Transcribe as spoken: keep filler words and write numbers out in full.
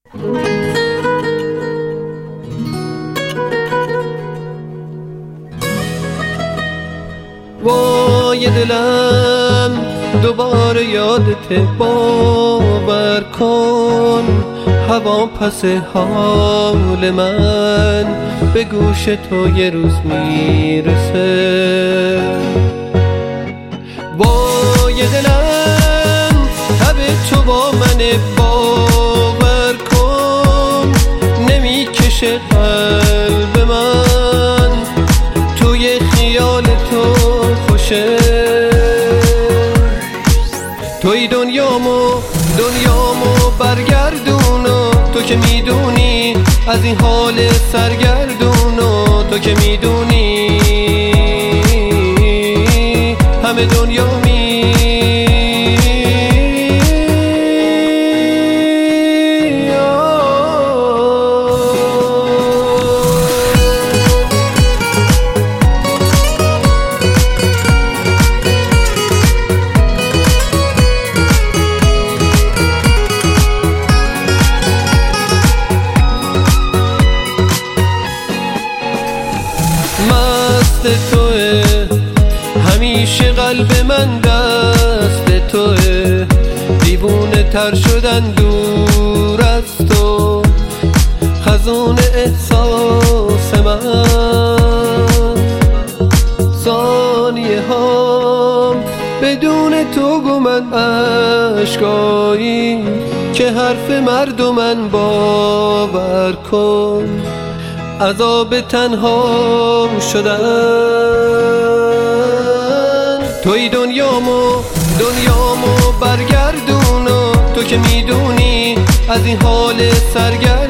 وای دلم دوباره یادت باور کن، هوا پس حال من به گوش تو یه روز میرسه. وای دلم تب تو با من باور کن، نمیکشه قلب من توی خیال تو خوشه. توی دنیامو دنیامو برگردونو، تو که میدونی از این حال سرگردونو، تو که میدونی همه دنیا می مست توه، همیشه قلب من دست توه، دیوونه تر شدن دور از تو، خزون احساس من. ثانیه هام بدون تو گمن عشقایی که حرف مردمن باور کن، عذاب تنها شدن. توی دنیامو دنیامو برگردونو، تو که میدونی از این حال سرگردونو،